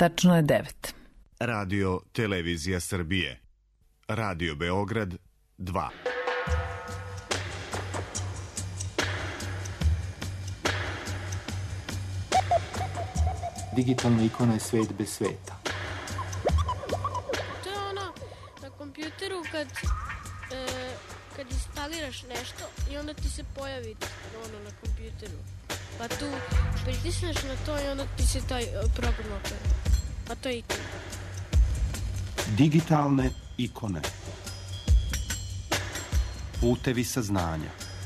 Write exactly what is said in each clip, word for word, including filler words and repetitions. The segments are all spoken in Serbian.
Tačno je devet. Radio Televizija Srbije. Radio Beograd dva. Digitalna ikona je svet bez sveta. To je ono na kompjuteru kad, e, kad instaliraš nešto i onda ti se pojavi ono na kompjuteru. Pa tu pritisneš na to i onda ti se taj program otvori. Pa to je ikona. Digitalne ikone. Putevi saznanja.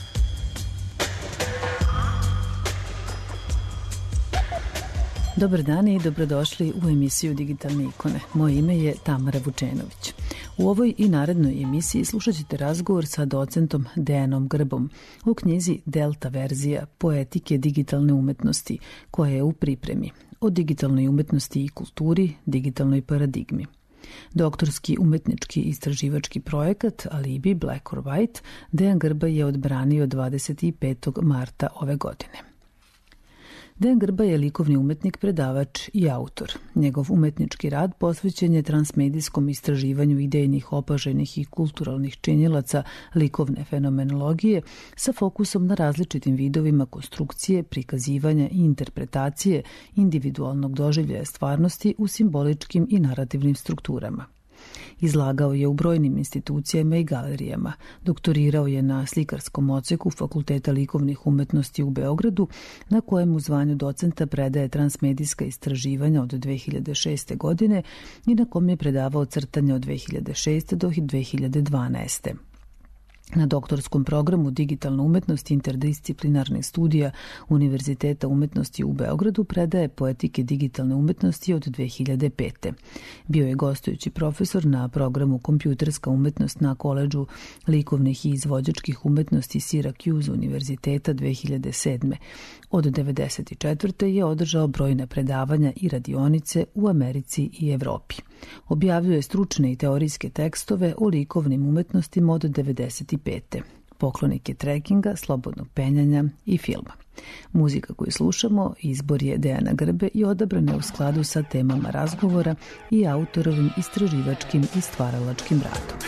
Dobar dan i dobrodošli u emisiju Digitalne ikone. Moje ime je Tamara Vučenović. U ovoj i narednoj emisiji slušat ćete razgovor sa docentom Dejanom Grbom u knjizi Delta verzija Poetike digitalne umetnosti, koja je u pripremi, o digitalnoj umetnosti i kulturi, digitalnoj paradigmi. Doktorski umetnički istraživački projekat Alibi Black or White Dejan Grba je odbranio dvadeset petog marta ove godine. Dejan Grba je likovni umetnik, predavač i autor. Njegov umetnički rad posvećen je transmedijskom istraživanju idejnih, opaženih i kulturalnih činilaca likovne fenomenologije sa fokusom na različitim vidovima konstrukcije, prikazivanja i interpretacije individualnog doživljaja stvarnosti u simboličkim i narativnim strukturama. Izlagao je u brojnim institucijama i galerijama, doktorirao je na slikarskom odseku Fakulteta likovnih umetnosti u Beogradu, na kojem u zvanju docenta predaje transmedijska istraživanja od dve hiljade šeste. godine i na kom je predavao crtanje od dve hiljade šeste. do dve hiljade dvanaeste. Na doktorskom programu Digitalna umetnost interdisciplinarnih studija Univerziteta umetnosti u Beogradu predaje poetike digitalne umetnosti od dve hiljade pete. Bio je gostujući profesor na programu Kompjuterska umetnost na Koledžu likovnih i izvođačkih umetnosti Syracuse Univerziteta dve hiljade sedme. Od devedeset četvrte. je održao brojna predavanja i radionice u Americi i Evropi. Objavljuje stručne i teorijske tekstove o likovnim umetnostima od devedeset pete. Poklonik je trekinga, slobodnog penjanja i filma. Muzika koju slušamo izbor je Dejana Grbe i odabrana je u skladu sa temama razgovora i autorovim istraživačkim i stvaralačkim radom.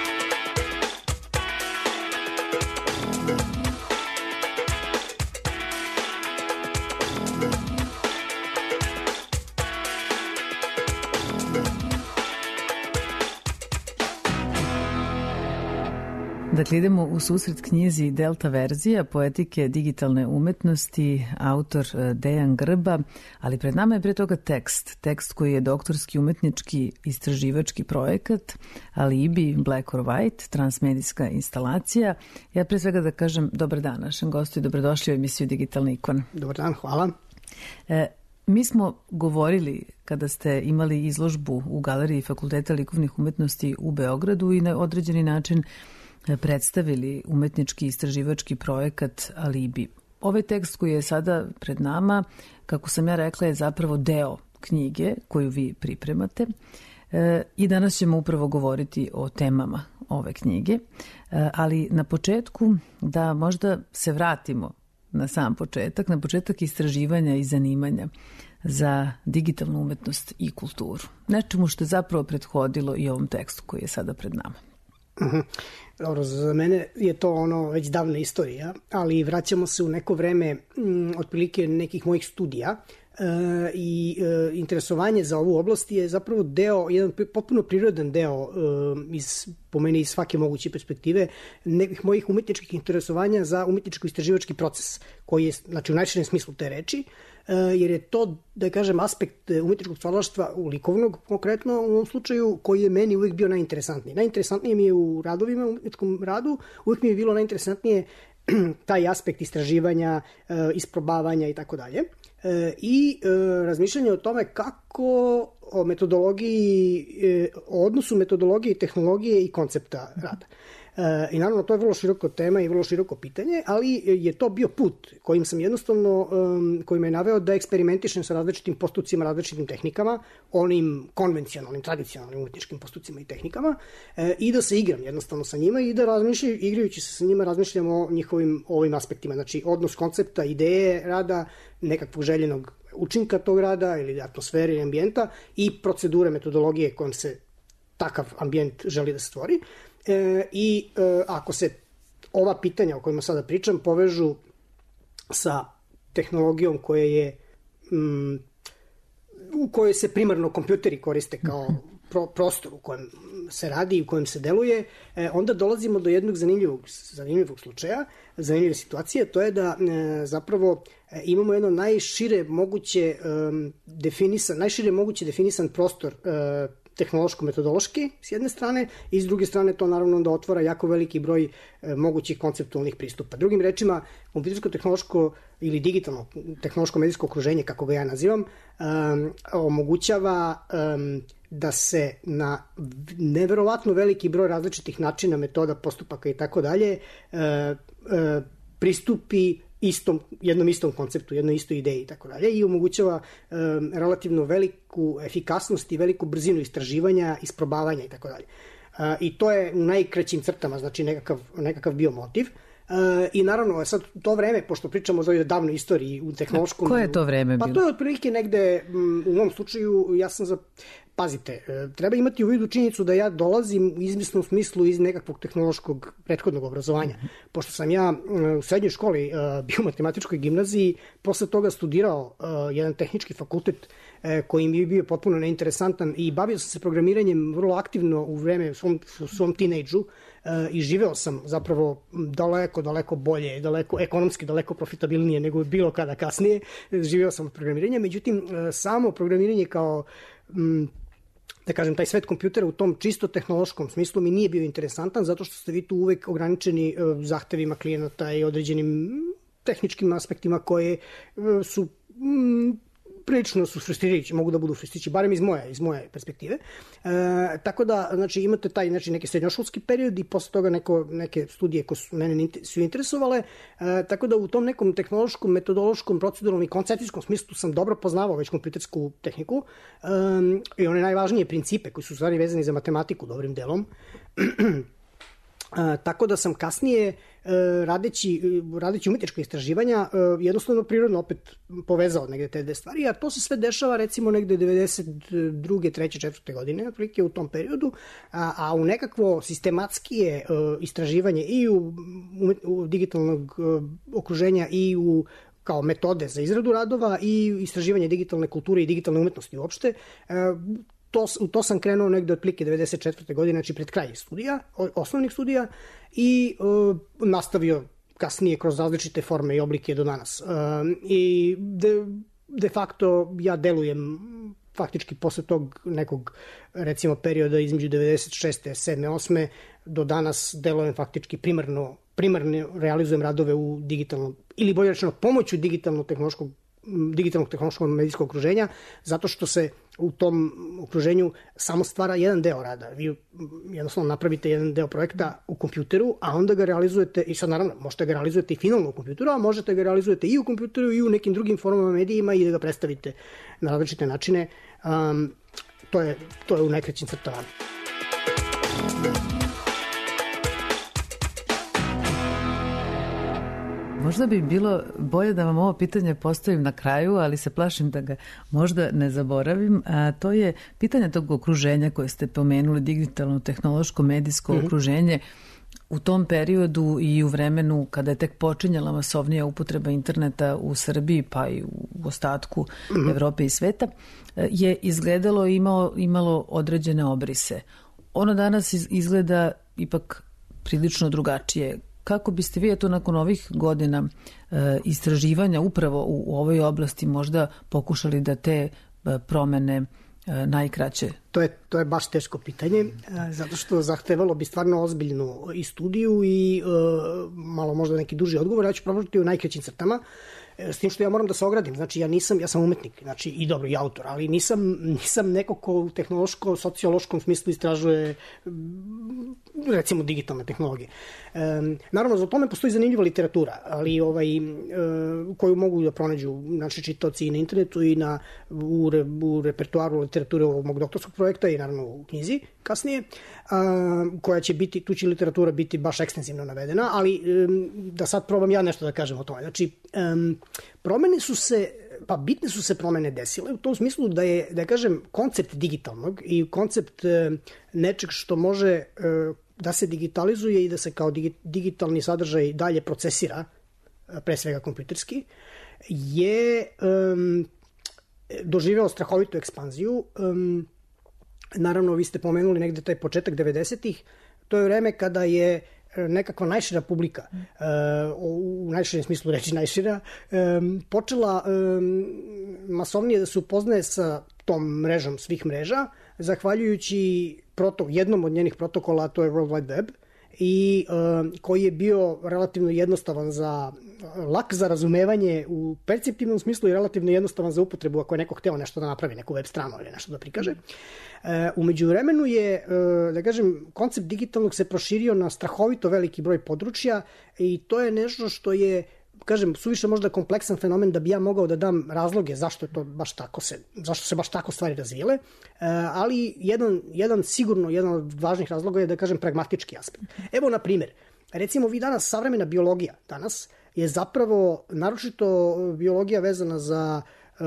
Dakle, idemo u susret knjizi Delta verzija Poetike digitalne umetnosti, autor Dejan Grba, ali pred nama je pre toga tekst, tekst koji je doktorski umetnički istraživački projekat Alibi Black or White, transmedijska instalacija. Ja pre svega da kažem dobar dan našem gostu i dobrodošli u emisiju Digitalne ikone. Dobar dan, hvala. E, mi smo govorili kada ste imali izložbu u Galeriji Fakulteta likovnih umetnosti u Beogradu i na određeni način predstavili umetnički istraživački projekat Alibi. Ovaj tekst koji je sada pred nama, kako sam ja rekla, je zapravo deo knjige koju vi pripremate e, i danas ćemo upravo govoriti o temama ove knjige, e, ali na početku da možda se vratimo na sam početak, na početak istraživanja i zanimanja za digitalnu umetnost i kulturu. Nečemu što je zapravo prethodilo i ovom tekstu koji je sada pred nama. Uh-huh. Dobro, za mene je to ono već davna istorija, ali vraćamo se u neko vreme m, otprilike nekih mojih studija e, i e, interesovanje za ovu oblast je zapravo deo, jedan potpuno prirodan deo e, iz, po meni iz svake moguće perspektive nekih mojih umetničkih interesovanja za umetničko-istraživački proces, koji je, znači u najširem smislu te reči, jer je to, da kažem, aspekt umetničkog stvaralaštva u likovnog, konkretno u ovom slučaju, koji je meni uvijek bio najinteresantniji. Najinteresantnije mi je u radovima, u umetničkom radu, uvijek mi je bilo najinteresantnije taj aspekt istraživanja, isprobavanja i tako dalje. I razmišljanje o tome kako o metodologiji, o odnosu metodologije, tehnologije i koncepta rada. I naravno to je vrlo široko tema i vrlo široko pitanje, ali je to bio put kojim sam jednostavno, kojim je naveo da eksperimentišem sa različitim postupcima, različitim tehnikama, onim konvencionalnim, tradicionalnim umetničkim postupcima i tehnikama i da se igram jednostavno sa njima i da razmišljam, igrajući se sa njima razmišljam o njihovim ovim aspektima, znači odnos koncepta, ideje rada, nekakvog željenog učinka tog rada ili atmosfere ili ambijenta i procedure, metodologije kojom se takav ambijent želi da se stvori. E, I e, ako se ova pitanja o kojima sada pričam povežu sa tehnologijom koja je mm, u kojoj se primarno kompjuteri koriste kao pro, prostor u kojem se radi i u kojem se deluje, e, onda dolazimo do jednog zanimljivog, zanimljivog slučaja, zanimljive situacije, to je da e, zapravo e, imamo jedno najšire moguće e, definisan, najšire moguće definisan prostor e, tehnološko-metodološki s jedne strane i s druge strane to naravno da otvara jako veliki broj e, mogućih konceptualnih pristupa. Drugim rečima, kompjutersko-tehnološko ili digitalno tehnološko-medijsko okruženje, kako ga ja nazivam, um, omogućava um, da se na neverovatno veliki broj različitih načina, metoda, postupaka i tako dalje pristupi istom, jednom istom konceptu, jednoj istoj ideji i tako dalje i omogućava um, relativno veliku efikasnost i veliku brzinu istraživanja, isprobavanja i tako dalje. I to je u najkraćim crtama, znači nekakav, nekakav bio motiv. Uh, I naravno, sad to vreme, pošto pričamo o ovoj davnoj istoriji u tehnološkom... Koje je to vreme bilo? Pa to je otprilike negde, m, u mom slučaju, ja sam za... Pazite, treba imati u vidu činjenicu da ja dolazim u izmisnom smislu iz nekakvog tehnološkog prethodnog obrazovanja. Pošto sam ja u srednjoj školi bio u matematičkoj gimnaziji, posle toga studirao jedan tehnički fakultet koji mi je bio potpuno neinteresantan i bavio sam se programiranjem vrlo aktivno u vreme u svom, u svom tinejdžu i živeo sam zapravo daleko, daleko bolje, daleko, ekonomski daleko profitabilnije nego bilo kada kasnije. Živeo sam od programiranja, međutim, samo programiranje kao da kažem, taj svet kompjutera u tom čisto tehnološkom smislu mi nije bio interesantan zato što ste vi tu uvek ograničeni zahtevima klijenata i određenim tehničkim aspektima koje su prilično su frustrirajući, mogu da budu frustrirajući, barem iz moje, iz moje perspektive. E, tako da, znači, imate taj znači, neki srednjoškolski period i posle toga neko, neke studije koje su mene su interesovale, e, tako da u tom nekom tehnološkom, metodološkom, proceduralnom i koncepcijskom smislu sam dobro poznavao već kompjutersku tehniku e, i one najvažnije principe koji su stvari vezani za matematiku dobrim delom. Uh, tako da sam kasnije uh, radeći, radeći umetnička istraživanja uh, jednostavno prirodno opet povezao negde te dve stvari, a to se sve dešava recimo negde devedeset druge, treće, četvrte godine otprilike u tom periodu, a, a u nekakvo sistematskije uh, istraživanje i u, u digitalnog uh, okruženja i u kao metode za izradu radova i istraživanje digitalne kulture i digitalne umetnosti uopšte, uh, To, to sam krenuo negde otprilike devedeset četvrte godine, znači pred kraj studija, osnovnih studija i uh, nastavio kasnije kroz različite forme i oblike do danas. Uh, I de, de facto ja delujem faktički posle tog nekog recimo perioda između devedeset šeste, sedme, osme do danas delujem faktički primarno, primarno realizujem radove u digitalnom, ili bolje rečeno pomoću digitalnog tehnološkog digitalnog tehnološkog medijskog okruženja, zato što se u tom okruženju samo stvara jedan deo rada. Vi jednostavno napravite jedan deo projekta u kompjuteru, a onda ga realizujete, i sad naravno možete ga realizujete i finalno u kompjuteru, a možete ga realizujete i u kompjuteru i u nekim drugim formama medijima i da ga predstavite na različite načine. Um, to, je, to je u najkraćim crtama. Možda bi bilo bolje da vam ovo pitanje postavim na kraju, ali se plašim da ga možda ne zaboravim. A to je pitanje tog okruženja koje ste pomenuli, digitalno, tehnološko, medijsko mm-hmm. okruženje. U tom periodu i u vremenu kada je tek počinjala masovnija upotreba interneta u Srbiji pa i u ostatku mm-hmm. Evrope i sveta, je izgledalo i imalo, imalo određene obrise. Ono danas izgleda ipak prilično drugačije. Kako biste vi eto nakon ovih godina e, istraživanja upravo u, u ovoj oblasti možda pokušali da te e, promene e, najkraće? To je, to je baš teško pitanje, e, zato što zahtevalo bi stvarno ozbiljnu i studiju i e, malo možda neki duži odgovor. Ja ću probati u najkraćim crtama. S tim što ja moram da se ogradim, znači ja nisam, ja sam umetnik, znači i dobro, i autor, ali nisam, nisam neko ko u tehnološko-sociološkom smislu istražuje recimo digitalne tehnologije. E, naravno, za tome postoji zanimljiva literatura, ali ovaj, e, koju mogu da pronađu naši čitaoci i na internetu i na, u, re, u repertuaru literature ovog mog doktorskog projekta i naravno u knjizi kasnije, a, koja će biti, tu će literatura biti baš ekstenzivno navedena, ali e, da sad probam ja nešto da kažem o tome. Znači, e, promene su se, pa bitne su se promene desile u tom smislu da je, da kažem, koncept digitalnog i koncept e, nečeg što može e, da se digitalizuje i da se kao digi, digitalni sadržaj dalje procesira, pre svega kompjuterski, je um, doživeo strahovitu ekspanziju. Um, naravno, vi ste pomenuli negde taj početak devedesetih, to je vreme kada je nekakva najšira publika, uh, u najširem smislu reći najšira, um, počela um, masovnije da se upoznaje sa tom mrežom svih mreža, zahvaljujući protok, jednom od njenih protokola, to je World Wide Web, i uh, koji je bio relativno jednostavan za, lak za razumevanje u perceptivnom smislu i relativno jednostavan za upotrebu ako je neko hteo nešto da napravi, neku web stranu ili nešto da prikaže. Uh, u međuvremenu je, uh, da kažem, koncept digitalnog se proširio na strahovito veliki broj područja i to je nešto što je, kažem, suviše možda kompleksan fenomen da bi ja mogao da dam razloge zašto je to baš tako se, zašto se baš tako stvari razvijele, ali jedan, jedan sigurno, jedan od važnih razloga je, da kažem, pragmatički aspekt. Evo, na primjer, recimo vi danas, savremena biologija danas je zapravo, naročito biologija vezana za,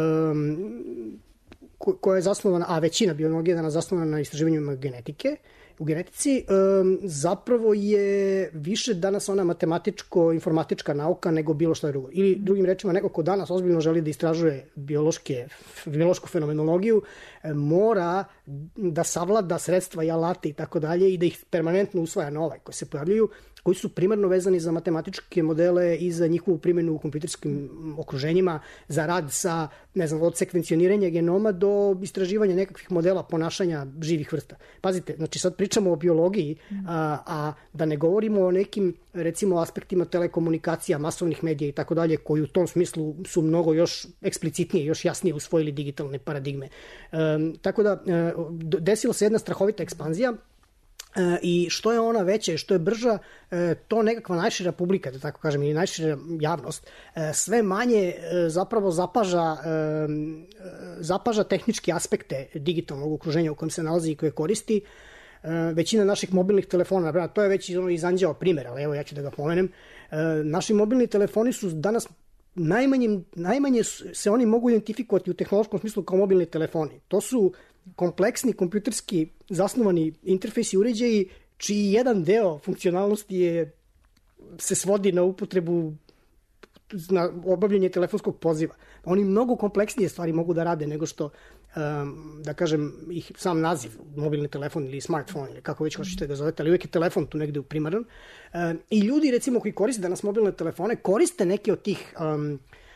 um, koja je zasnovana, a većina biologije danas zasnovana na istraživanjima genetike, u genetici, um, zapravo je više danas ona matematičko-informatička nauka nego bilo šta drugo. Ili drugim rečima, neko ko danas ozbiljno želi da istražuje biološke, biološku fenomenologiju, mora da savlada sredstva i alate i tako dalje i da ih permanentno usvaja nove koji se pojavljaju, koji su primarno vezani za matematičke modele i za njihovu primjenu u kompjuterskim okruženjima, za rad sa, ne znam, od sekvencioniranja genoma do istraživanja nekakvih modela ponašanja živih vrsta. Pazite, znači sad pričamo o biologiji, a, a da ne govorimo o nekim, recimo, aspektima telekomunikacija, masovnih medija i tako dalje, koji u tom smislu su mnogo još eksplicitnije, još jasnije usvojili digitalne paradigme. E, tako da, e, desila se jedna strahovita ekspanzija, E, i što je ona veća i što je brža, e, to nekakva najšira publika, da tako kažem, ili najšira javnost, e, sve manje e, zapravo zapaža, e, zapaža tehničke aspekte digitalnog okruženja u kojem se nalazi i koje koristi. E, većina naših mobilnih telefona, to je već iz Anđeo primjer, ali evo ja ću da ga pomenem, e, naši mobilni telefoni su danas najmanje, najmanje se oni mogu identifikovati u tehnološkom smislu kao mobilni telefoni. To su kompleksni, kompjuterski zasnovani interfejsi, uređaji, čiji jedan deo funkcionalnosti je, se svodi na upotrebu, na obavljanje telefonskog poziva. Oni mnogo kompleksnije stvari mogu da rade nego što, um, da kažem, ih sam naziv, mobilni telefon ili smartphone, ili kako već hoćete da zovete, ali uvijek je telefon tu negde primaran. Um, I ljudi, recimo, koji koriste danas mobilne telefone, koriste neke od tih um,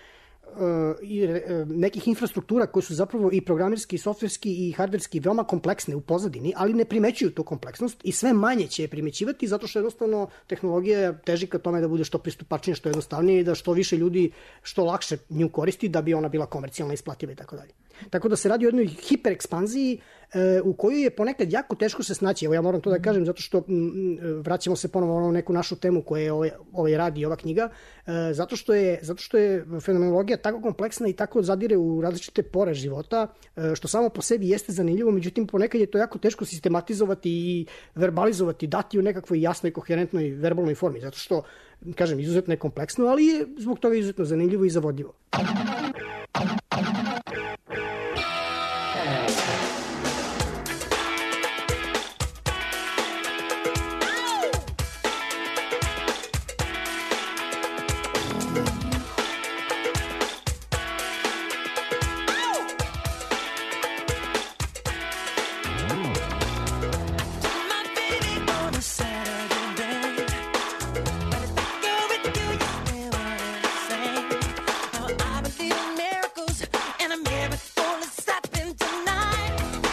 i nekih infrastruktura koje su zapravo i programerski, i softverski, i hardverski veoma kompleksne u pozadini, ali ne primećuju tu kompleksnost i sve manje će je primećivati zato što jednostavno tehnologija teži ka tome da bude što pristupačnije, što jednostavnije i da što više ljudi što lakše nju koristi da bi ona bila komercijalna, isplativa i tako dalje. Tako da se radi o jednoj hiperekspanziji e, u kojoj je ponekad jako teško se snaći. Evo ja moram to da kažem zato što m, vraćamo se ponovo na neku našu temu koja je ovaj, ovaj rad i ova knjiga, e, zato, što je, zato što je fenomenologija tako kompleksna i tako zadire u različite pore života, e, što samo po sebi jeste zanimljivo, međutim ponekad je to jako teško sistematizovati i verbalizovati, dati u nekakvoj jasnoj, koherentnoj verbalnoj formi, zato što, kažem, izuzetno je kompleksno, ali je zbog toga izuzetno zanimljivo i zavodljivo. I've been feeling miracles, and a miracle is happening tonight.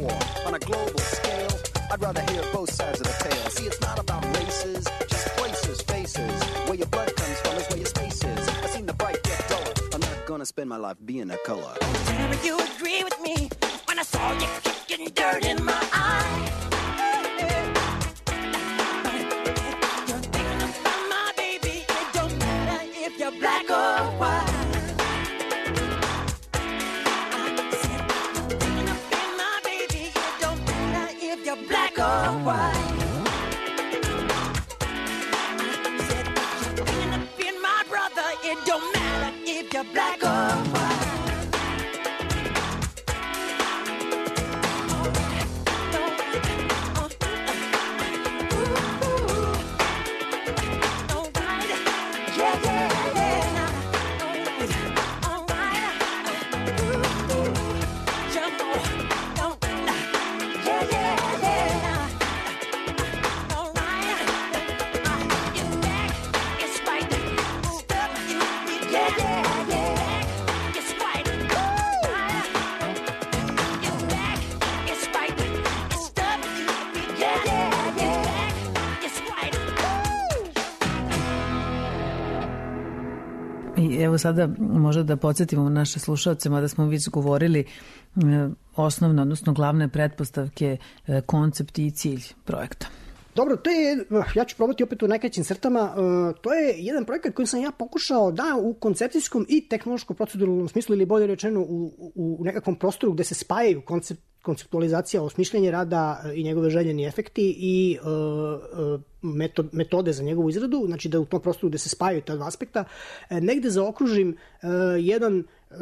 war. On a global scale, I'd rather hear both sides of the tale. See, it's not about races, just places, faces. Where your blood comes from is where your space is. I've seen the bright get duller. I'm not gonna spend my life being a color. Tell me you agree with me when I saw you kicking dirt in my eye. You're thinking about my baby. It don't matter if you're black or white. Black or white. I said you're bringing up in my brother. It don't matter if you're black or white. I evo sada možda da podsjetimo naše slušalce, mada smo već govorili osnovno, odnosno glavne pretpostavke, koncept i cilj projekta. Dobro, to je, ja ću probati opet u najkraćim crtama, to je jedan projekat koji sam ja pokušao da u koncepcijskom i tehnološko-proceduralnom smislu, ili bolje rečeno u, u nekakvom prostoru gde se spajaju koncept, konceptualizacija, osmišljenje rada i njegove željeni efekti i uh, metod, metode za njegovu izradu, znači da u tom prostoru gde se spajaju ta dva aspekta, negde zaokružim uh, jedan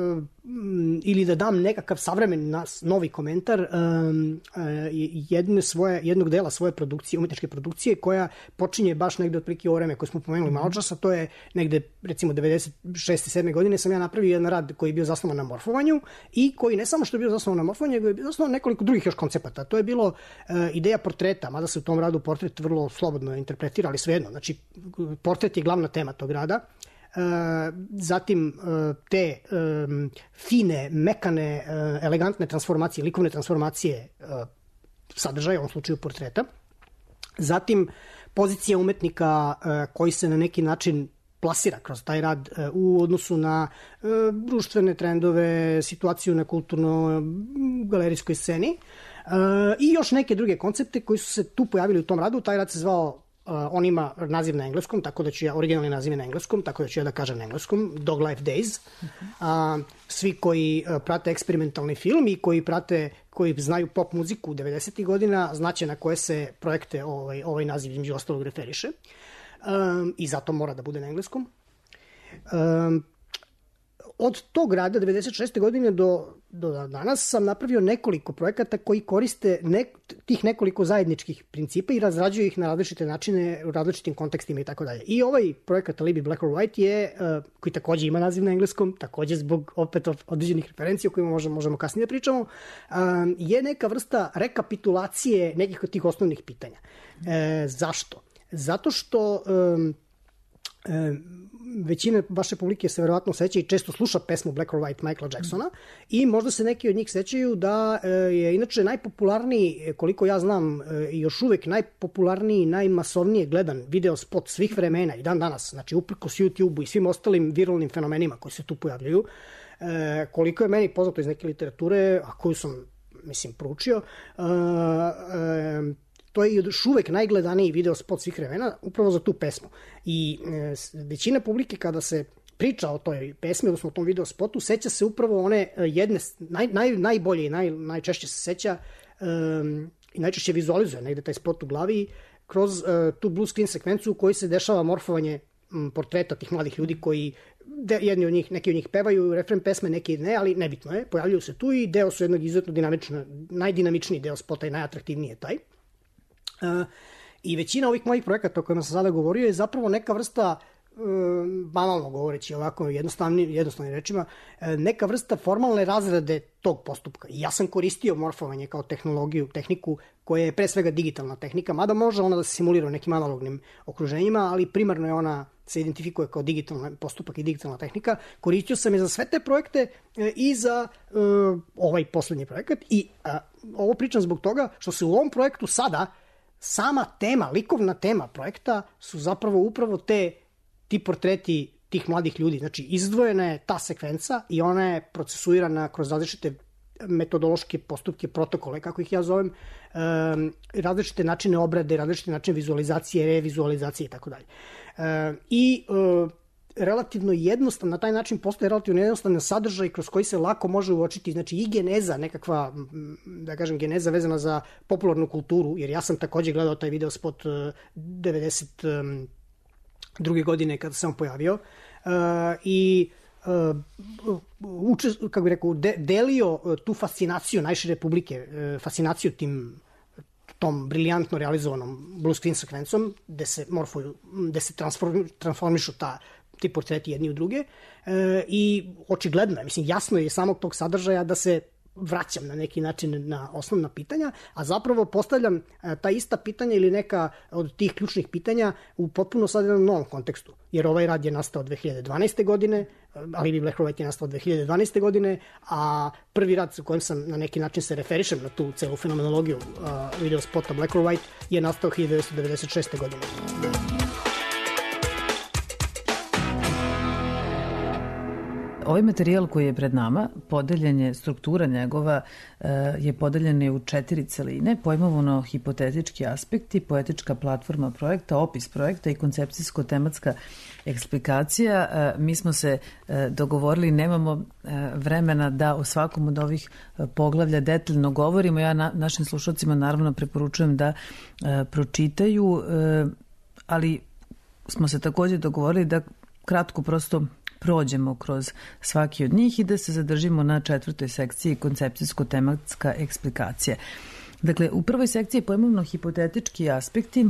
ili da dam nekakav savremen nas, novi komentar um, jedne svoje, jednog dela svoje produkcije, umetničke produkcije, koja počinje baš negde otprilike o vreme koje smo pomenuli malo časa. To je negde recimo devedeset šeste sedme godine sam ja napravio jedan rad koji je bio zasnovan na morfovanju i koji ne samo što je bio zasnovan na morfovanju, nego je bio zasnovan na nekoliko drugih još koncepata. To je bilo uh, ideja portreta, mada se u tom radu portret vrlo slobodno interpretira, ali svejedno. Znači, portret je glavna tema tog rada. Uh, zatim uh, te um, fine, mekane, uh, elegantne transformacije, likovne transformacije uh, sadržaja, u ovom slučaju portreta. Zatim pozicija umetnika uh, koji se na neki način plasira kroz taj rad uh, u odnosu na uh, društvene trendove, situaciju na kulturno-galerijskoj sceni uh, i još neke druge koncepte koji su se tu pojavili u tom radu. Taj rad se zvao Uh, on ima naziv na engleskom, tako da ću ja, originalni naziv na engleskom, tako da ću ja da kažem na engleskom, Dog Life Days. Uh-huh. Uh, svi koji uh, prate eksperimentalni film i koji prate, koji znaju pop muziku devedesetih godina, znaće na koje se projekte ovaj, ovaj naziv između ostalog referiše. Um, I zato mora da bude na engleskom. Um, od tog rada devedeset šeste godine do, do danas sam napravio nekoliko projekata koji koriste ne, tih nekoliko zajedničkih principa i razrađuju ih na različite načine u različitim kontekstima i tako dalje. I ovaj projekat Alibi Black or White je, uh, koji takođe ima naziv na engleskom, takođe zbog opet određenih referencija o kojima možemo, možemo kasnije da pričamo, um, je neka vrsta rekapitulacije nekih od tih osnovnih pitanja. E, zašto? Zato što um, um, većina vaše publike se verovatno seća i često sluša pesmu Black or White Michaela Jacksona i možda se neki od njih sećaju da je inače najpopularniji, koliko ja znam, i još uvek najpopularniji, najmasovnije gledan video spot svih vremena i dan danas, znači uprkos YouTube-u i svim ostalim viralnim fenomenima koji se tu pojavljaju, koliko je meni poznato iz neke literature, a koju sam, mislim, proučio, to je još uvek najgledaniji video spot svih vremena upravo za tu pesmu. I e, većina publike kada se priča o toj pesmi, odnosno o tom video spotu, seća se upravo one jedne, naj, naj, najbolje i naj, najčešće se seća um, i najčešće vizualizuje negde taj spot u glavi kroz uh, tu blue screen sekvencu u kojoj se dešava morfovanje um, portreta tih mladih ljudi koji, de, jedni od njih, neki od njih pevaju refren pesme, neki ne, ali nebitno je, pojavljuju se tu i deo su jednog izuzetno dinamično, najdinamičniji deo spota i najatraktivniji je taj. Uh, I većina ovih mojih projekata o kojima sam sada govorio je zapravo neka vrsta banalno govoreći ovako jednostavnim, jednostavnim rečima, neka vrsta formalne razrade tog postupka. I ja sam koristio morfovanje kao tehnologiju, tehniku koja je pre svega digitalna tehnika, mada može ona da se simulira u nekim analognim okruženjima, ali primarno je ona se identifikuje kao digitalni postupak i digitalna tehnika. Koristio sam je za sve te projekte i za uh, ovaj poslednji projekat. I uh, ovo pričam zbog toga što se u ovom projektu sada sama tema, likovna tema projekta su zapravo upravo te ti portreti tih mladih ljudi. Znači, izdvojena je ta sekvenca i ona je procesuirana kroz različite metodološke postupke, protokole, kako ih ja zovem, um, različite načine obrade, različite načine vizualizacije, revizualizacije i tako dalje. I uh, relativno jednostavno, na taj način postoje relativno jednostavno sadržaj kroz koji se lako može uočiti, znači i geneza, nekakva, da kažem, geneza vezana za popularnu kulturu, jer ja sam takođe gledao taj video spot uh, devedeset druge godine kada sam pojavio uh, i uh, uče, kako bih rekao, de, delio uh, tu fascinaciju najšire publike, uh, fascinaciju tim tom briljantno realizovanom blue screen sekvencom, gde se morfuju, gde se transform, transformišu ta, ti portreti jedni u druge e, i očigledno je, mislim, jasno je samog tog sadržaja da se vraćam na neki način na osnovna pitanja, a zapravo postavljam e, ta ista pitanja ili neka od tih ključnih pitanja u potpuno sad jednom novom kontekstu, jer ovaj rad je nastao dve hiljade dvanaeste godine, ali Black or White je nastao dve hiljade dvanaeste godine, a prvi rad sa kojim sam na neki način se referišem na tu celu fenomenologiju uh, video spota Black or White je nastao hiljadu devetsto devedeset šeste godine. Ovaj materijal koji je pred nama, podeljen je, struktura njegova je podeljena u četiri celine, pojmovano hipotetički aspekti, poetička platforma projekta, opis projekta i koncepcijsko-tematska eksplikacija. Mi smo se dogovorili, nemamo vremena da o svakom od ovih poglavlja detaljno govorimo. Ja na, našim slušalcima naravno preporučujem da pročitaju, ali smo se takođe dogovorili da kratko prosto prođemo kroz svaki od njih i da se zadržimo na četvrtoj sekciji koncepcijsko-tematska eksplikacija. Dakle, u prvoj sekciji pojmovno hipotetički aspekti.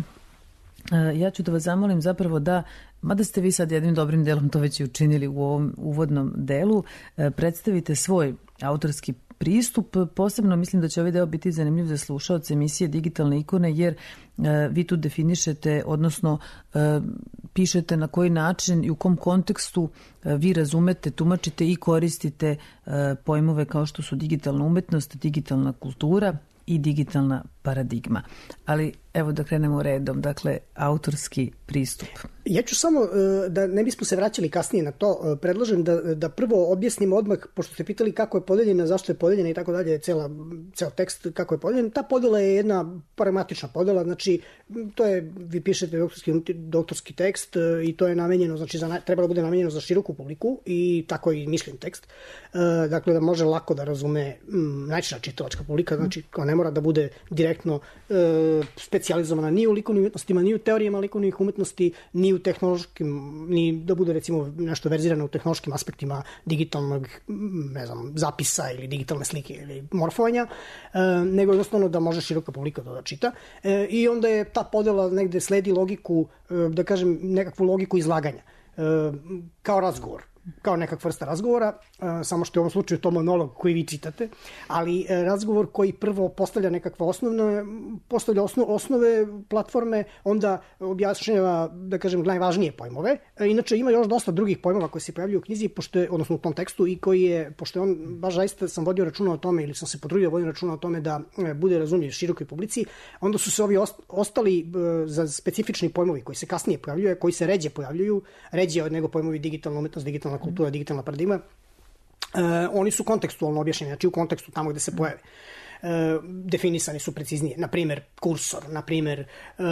Ja ću da vas zamolim zapravo da, mada ste vi sad jednim dobrim delom to već i učinili u ovom uvodnom delu, predstavite svoj autorski pristup. Posebno mislim da će ovaj deo biti zanimljiv za slušaoce emisije Digitalne ikone, jer e, vi tu definišete, odnosno e, pišete na koji način i u kom kontekstu e, vi razumete, tumačite i koristite e, pojmove kao što su digitalna umetnost, digitalna kultura i digitalna paradigma. Ali evo da krenemo redom, dakle, autorski pristup. Ja ću samo, da ne bismo se vraćali kasnije na to, predlažem da, da prvo objasnim odmah, pošto ste pitali kako je podeljena, zašto je podeljena i tako dalje, cela, ceo tekst kako je podeljen. Ta podela je jedna pragmatična podela, znači to je, vi pišete doktorski, doktorski tekst i to je namenjeno, znači za, treba da bude namenjeno za široku publiku i tako i mislim tekst. Dakle, da može lako da razume najčešća čitalačka publika, znači koja ne mora da bude direktno specijalizovana ni u likovnim umetnostima, ni u teorijama likovnih umetnosti, ni u tehnološkim, ni da bude recimo nešto verzirano u tehnološkim aspektima digitalnog, ne znam, zapisa ili digitalne slike ili morfovanja, e, nego jednostavno da može široka publika to da čita. E, I onda je ta podela negde sledi logiku, e, da kažem, nekakvu logiku izlaganja, e, kao razgovor. kao nekak vrsta razgovora, samo što je u ovom slučaju to monolog koji vi čitate, ali razgovor koji prvo postavlja nekakve osnovne, postavlja osno, osnove platforme, onda objašnjava, da kažem, najvažnije pojmove. Inače, ima još dosta drugih pojmova koji se pojavljuju u knjizi, pošto je, odnosno u tom tekstu, i koji je, pošto je on, baš zaista sam vodio računa o tome, ili sam se potrudio vodio računa o tome da bude razumljiv širokoj publici, onda su se ovi ostali za specifični pojmovi koji se kasnije pojavljuju, koji se ređe pojavljuju, ređe od nego pojmovi digitalna umetnost, digitalna kultura, digitalna paradigma, uh, oni su kontekstualno objašnjeni, znači u kontekstu tamo gde se pojave. Uh, definisani su preciznije, na primer kursor, na primer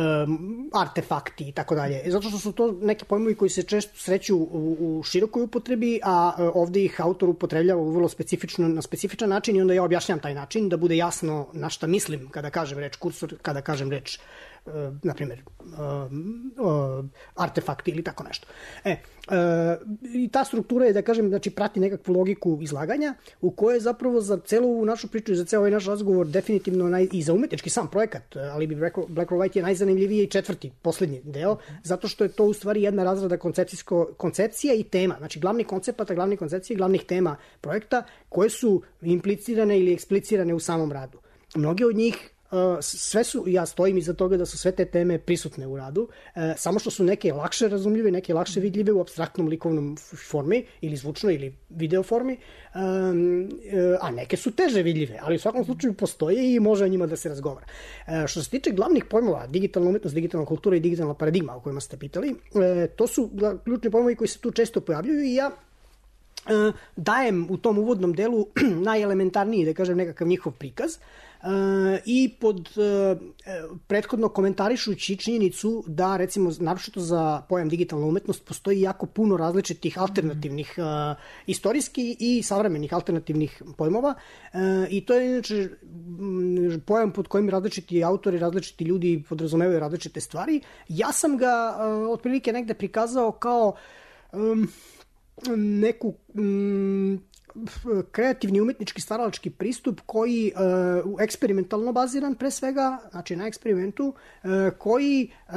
um, artefakti i tako dalje. Zato što su to neki pojmovi koji se često sreću u, u širokoj upotrebi, a uh, ovde ih autor upotrebljava u vrlo specifično, na specifičan način i onda ja objašnjam taj način da bude jasno na šta mislim kada kažem reč kursor, kada kažem reč na primjer, artefakti ili tako nešto. E, i ta struktura je, da kažem, znači prati nekakvu logiku izlaganja u kojoj zapravo za celu našu priču i za ceo ovaj naš razgovor definitivno naj, i za umetnički sam projekat, ali bi rekao Black or White je najzanimljiviji i četvrti, poslednji deo, zato što je to u stvari jedna razrada koncepcijsko, koncepcija i tema, znači glavnih koncepata, glavnih koncepcija i glavnih tema projekta koje su implicirane ili eksplicirane u samom radu. Mnogi od njih sve su, ja stojim iza toga da su sve te teme prisutne u radu, e, samo što su neke lakše razumljive, neke lakše vidljive u apstraktnom likovnom formi ili zvučnoj ili video formi, um, a neke su teže vidljive, ali u svakom slučaju postoje i može o njima da se razgovara. E, što se tiče glavnih pojmova, digitalna umetnost, digitalna kultura i digitalna paradigma o kojima ste pitali, e, to su ključni pojmovi koji se tu često pojavljuju i ja e, dajem u tom uvodnom delu najelementarniji, da kažem, nekakav njihov prikaz, Uh, i pod uh, prethodno komentarišući činjenicu da, recimo, naročito za pojam digitalna umetnost postoji jako puno različitih alternativnih uh, istorijskih i savremenih alternativnih pojmova uh, i to je inače pojam pod kojim različiti autori, različiti ljudi podrazumevaju različite stvari. Ja sam ga uh, otprilike negde prikazao kao um, neku um, kreativni umetnički stvaralački pristup koji uh, eksperimentalno baziran pre svega, znači na eksperimentu, uh, koji uh,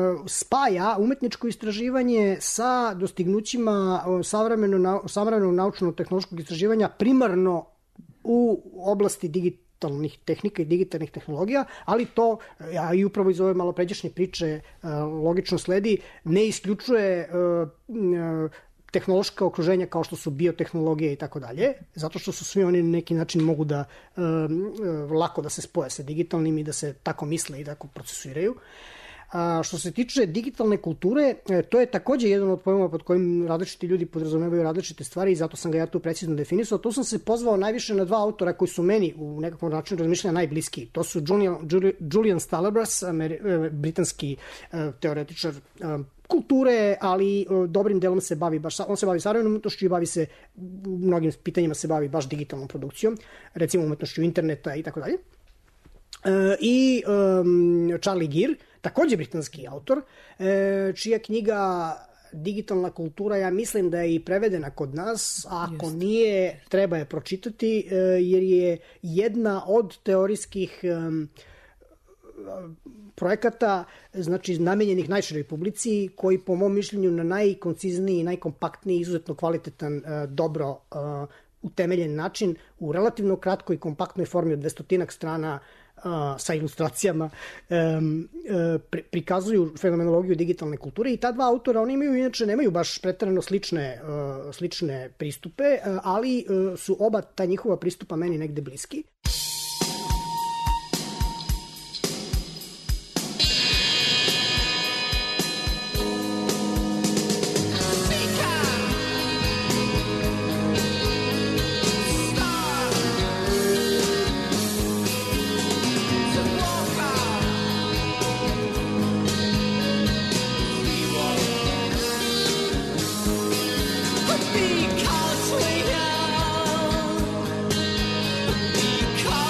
spaja umetničko istraživanje sa dostignućima uh, savremeno, savremeno naučno-tehnološkog istraživanja primarno u oblasti digitalnih tehnika i digitalnih tehnologija, ali to, a i upravo iz ove malopređašnje priče uh, logično sledi, ne isključuje uh, uh, tehnološka okruženja kao što su biotehnologije i tako dalje, zato što su svi oni na neki način mogu da um, lako da se spoje sa digitalnim i da se tako misle i tako procesuiraju. A što se tiče digitalne kulture, to je takođe jedan od pojmova pod kojim različiti ljudi podrazumevaju različite stvari i zato sam ga ja tu precizno definisao. Tu sam se pozvao najviše na dva autora koji su meni u nekakvom načinu razmišljanja najbliskiji. To su Julian, Julian Stahlebras, britanski teoretičar kulture, ali dobrim delom se bavi baš, on se bavi savremenom umetnošću i bavi se, u mnogim pitanjima se bavi baš digitalnom produkcijom, recimo umetnošću interneta i tako dalje. I um, Charlie Gear, takođe britanski autor, čija knjiga Digitalna kultura, ja mislim da je i prevedena kod nas, a ako Just. nije, treba je pročitati, jer je jedna od teorijskih um, projekata, znači namenjenih najširoj publici, koji po mom mišljenju na najkoncizniji, najkompaktniji, izuzetno kvalitetan, dobro utemeljen način, u relativno kratkoj i kompaktnoj formi od dvestotinak strana sa ilustracijama prikazuju fenomenologiju digitalne kulture i ta dva autora, oni imaju, inače nemaju baš preterano slične, slične pristupe, ali su oba ta njihova pristupa meni negde bliski. Because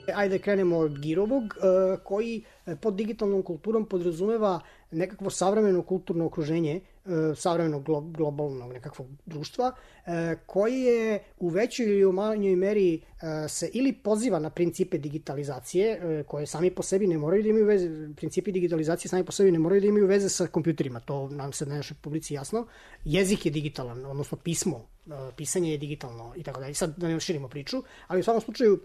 Ajde krenemo od Girovog, uh, koji pod digitalnom kulturom podrazumeva nekakvo savremeno kulturno okruženje, uh, savremeno glo globalnog nekakvog društva, uh, koje u većoj ili u manjoj meri uh, se ili poziva na principe digitalizacije, uh, koje sami po sebi ne moraju da imaju veze, principi digitalizacije sami po sebi ne moraju da imaju veze sa kompjuterima, to nam se na našoj publici jasno. Jezik je digitalan, odnosno pismo, uh, pisanje je digitalno i tako dalje. Sad da ne širimo priču, ali u svakom slučaju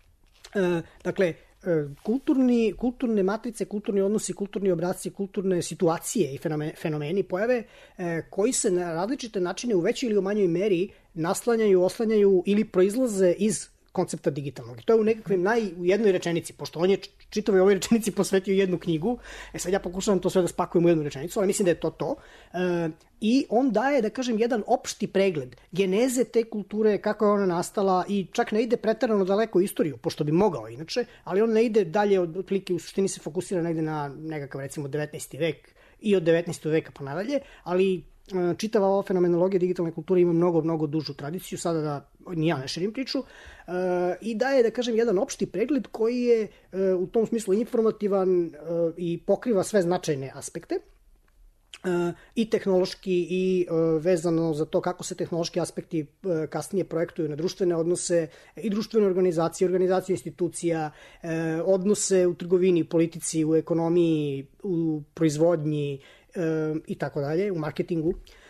E, dakle, e, kulturni, kulturne matrice, kulturni odnosi, kulturni obrasci, kulturne situacije i fenomeni, fenomeni pojave e, koji se na različite načine u većoj ili u manjoj meri naslanjaju, oslanjaju ili proizlaze iz koncepta digitalnog. I to je u nekakvim naj, u jednoj rečenici, pošto on je čitavoj ovoj rečenici posvetio jednu knjigu, e sad ja pokušavam to sve da spakujem u jednu rečenicu, ali mislim da je to to. E, I on daje, da kažem, jedan opšti pregled geneze te kulture, kako je ona nastala i čak ne ide preterano daleko u istoriju, pošto bi mogao inače, ali on ne ide dalje, od otprilike u suštini se fokusira negde na nekakav, recimo, devetnaesti vek i od devetnaestog veka pa nadalje, ali čitava ova fenomenologija digitalne kulture ima mnogo, mnogo dužu tradiciju, sada da ni ja ne širim priču, uh, i daje, da kažem, jedan opšti pregled koji je uh, u tom smislu informativan uh, i pokriva sve značajne aspekte, uh, i tehnološki i uh, vezano za to kako se tehnološki aspekti uh, kasnije projektuju na društvene odnose i društvene organizacije, organizacije institucija, uh, odnose u trgovini, politici, u ekonomiji, u proizvodnji, i tako dalje, u marketingu.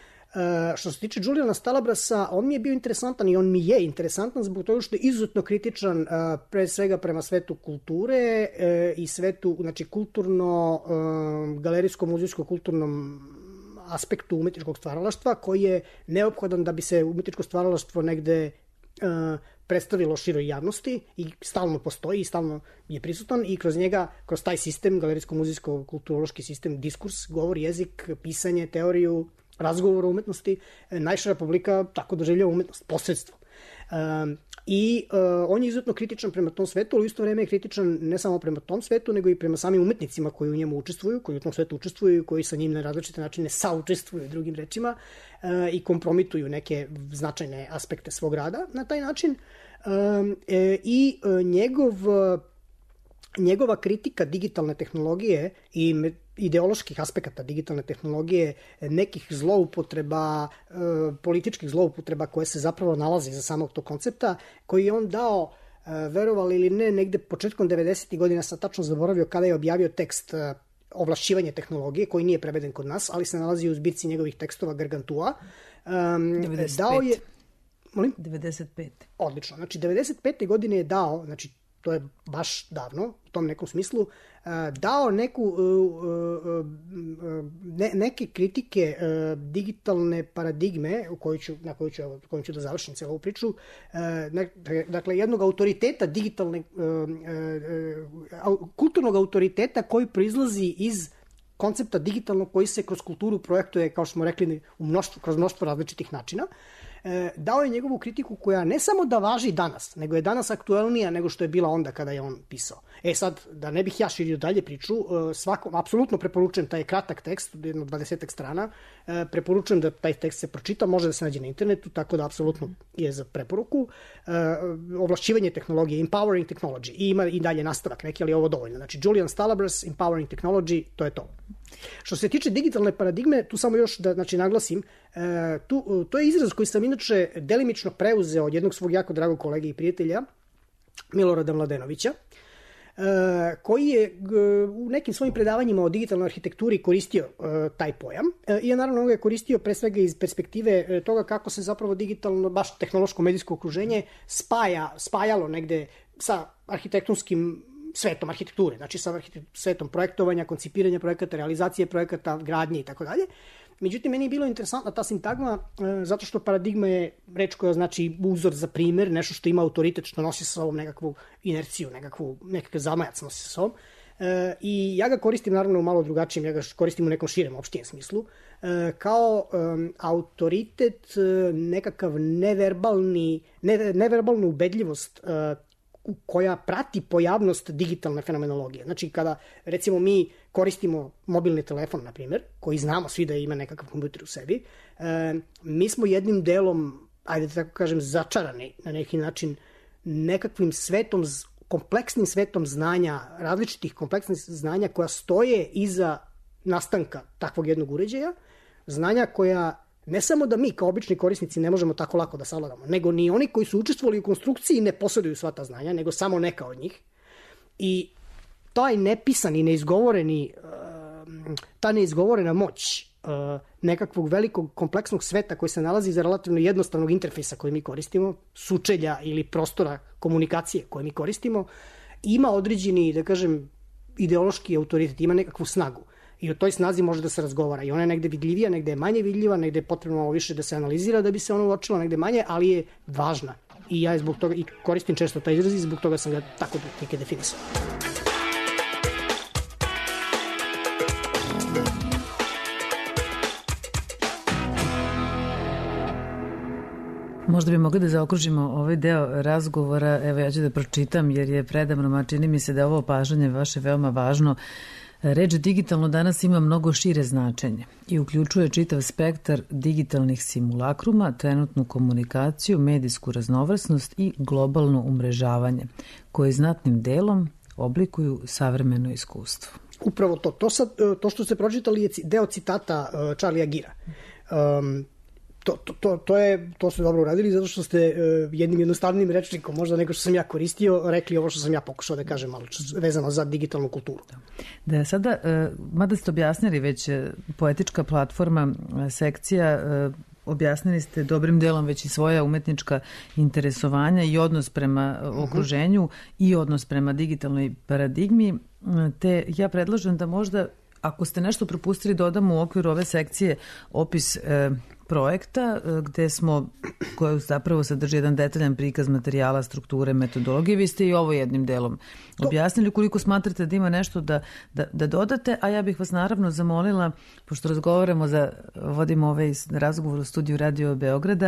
Što se tiče Juliana Stalabrasa, on mi je bio interesantan i on mi je interesantan zbog toga što je izuzetno kritičan pre svega prema svetu kulture i svetu, znači, kulturno, galerijsko, muzejsko, kulturnom aspektu umetničkog stvaralaštva, koji je neophodan da bi se umetničko stvaralaštvo negde predstavilo široj javnosti i stalno postoji i stalno je prisutan i kroz njega, kroz taj sistem, galerijsko-muzejsko-kulturološki sistem, diskurs, govor, jezik, pisanje, teoriju, razgovor o umetnosti, najšira publika tako doživljava umetnost, posredstvo. Um, I uh, on je izuzetno kritičan prema tom svetu, ali u isto vreme je kritičan ne samo prema tom svetu, nego i prema samim umetnicima koji u njemu učestvuju, koji u tom svetu učestvuju, koji sa njim na različite načine saučestvuju, drugim rečima, uh, i kompromituju neke značajne aspekte svog rada na taj način. Um, e, I uh, njegov, uh, njegova kritika digitalne tehnologije i ideoloških aspekata digitalne tehnologije, nekih zloupotreba, političkih zloupotreba koje se zapravo nalaze za samog tog koncepta, koji je on dao, verovali ili ne, negde početkom devedesetih godina, sam tačno zaboravio kada je objavio tekst Ovlašćivanje tehnologije, koji nije preveden kod nas, ali se nalazi u zbirci njegovih tekstova Gargantua. devedeset pete. Dao je... Molim? devedeset pete. Odlično. Znači, devedeset pete godine je dao, znači, to je baš davno, u tom nekom smislu, dao neku, ne, neke kritike digitalne paradigme, u kojoj ću, na koju ću, koju ću da završim celu priču, dakle, jednog autoriteta digitalne, kulturnog autoriteta koji proizlazi iz koncepta digitalnog koji se kroz kulturu projektuje, kao što smo rekli, u mnoštvo, kroz mnoštvo različitih načina. Dao je njegovu kritiku koja ne samo da važi danas, nego je danas aktuelnija nego što je bila onda kada je on pisao. E sad, da ne bih ja širio dalje priču, svakom, apsolutno preporučujem taj kratak tekst, jedno dvadesetak strana, preporučujem da taj tekst se pročita, može da se nađe na internetu, tako da apsolutno je za preporuku. Ovlašćivanje tehnologije, empowering technology, i ima i dalje nastavak neki, ali ovo dovoljno. Znači, Julian Stalabras, empowering technology, to je to. Što se tiče digitalne paradigme, tu samo još da, znači, naglasim, tu, to je izraz koji sam inače delimično preuzeo od jednog svog jako dragog kolege i prijatelja, Milorada Mladenovića, koji je u nekim svojim predavanjima o digitalnoj arhitekturi koristio taj pojam. I je naravno on ga je koristio pre svega iz perspektive toga kako se zapravo digitalno, baš tehnološko medijsko okruženje spaja, spajalo negde sa arhitektonskim svetom arhitekture, znači sa svetom projektovanja, koncipiranja projekata, realizacije projekata, gradnje i tako dalje. Međutim, meni je bilo interesantna ta sintagma, e, zato što paradigma je reč koja znači uzor za primer, nešto što ima autoritet, što nosi sa sobom nekakvu inerciju, nekakvu, nekakav zamajac nosi sa sobom. E, I ja ga koristim naravno u malo drugačijem, ja ga koristim u nekom širem, opštijem smislu, e, kao e, autoritet, e, nekakav neverbalni, ne, neverbalnu ubedljivost e, koja prati pojavnost digitalne fenomenologije. Znači, kada, recimo, mi koristimo mobilni telefon, na primjer, koji znamo svi da ima nekakav kompjuter u sebi, e, mi smo jednim delom, ajde da tako kažem, začarani na neki način nekakvim svetom kompleksnim svetom znanja, različitih kompleksnih znanja koja stoje iza nastanka takvog jednog uređaja, znanja koja ne samo da mi kao obični korisnici ne možemo tako lako da savladamo, nego ni oni koji su učestvovali u konstrukciji ne posjeduju sva ta znanja, nego samo neka od njih. I taj nepisani, neizgovoreni, ta neizgovorena moć nekakvog velikog kompleksnog sveta koji se nalazi za relativno jednostavnog interfejsa koji mi koristimo, sučelja ili prostora komunikacije koje mi koristimo, ima određeni, da kažem, ideološki autoritet, ima nekakvu snagu. I o toj snazi može da se razgovara. I ona je negde vidljivija, negde je manje vidljiva, negde je potrebno malo više da se analizira da bi se ono uočilo, negde manje, ali je važna. I ja je zbog toga, i koristim često taj izraz i zbog toga sam ga tako neke definisao. Možda bi mogli da zaokružimo ovaj deo razgovora, evo ja ću da pročitam jer je predamno, a čini mi se da ovo opažanje vaše veoma važno. Reč digitalno danas ima mnogo šire značenje i uključuje čitav spektar digitalnih simulakruma, trenutnu komunikaciju, medijsku raznovrsnost i globalno umrežavanje, koje znatnim delom oblikuju savremeno iskustvo. Upravo to. To, sad, to što ste pročitali je deo citata Charlie'a Gira. Um, To, to, to, to, je, to ste dobro uradili zato što ste uh, jednim jednostavnim rečnikom, možda neko što sam ja koristio, rekli ovo što sam ja pokušao da kažem, malo vezano za digitalnu kulturu. Da, da sada, uh, mada ste objasnili već uh, poetička platforma, uh, sekcija, uh, objasnili ste dobrim delom već i svoja umetnička interesovanja i odnos prema uh, okruženju uh-huh. i odnos prema digitalnoj paradigmi, uh, te ja predlažem da možda, ako ste nešto propustili, dodamo u okviru ove sekcije opis uh, projekta gde smo, koja zapravo sadrži jedan detaljan prikaz materijala, strukture, metodologije. Vi ste i ovo jednim delom objasnili. Koliko smatrate da ima nešto da, da, da dodate, a ja bih vas naravno zamolila, pošto razgovaramo, za, vodimo ovaj razgovor u studiju Radio Beograda,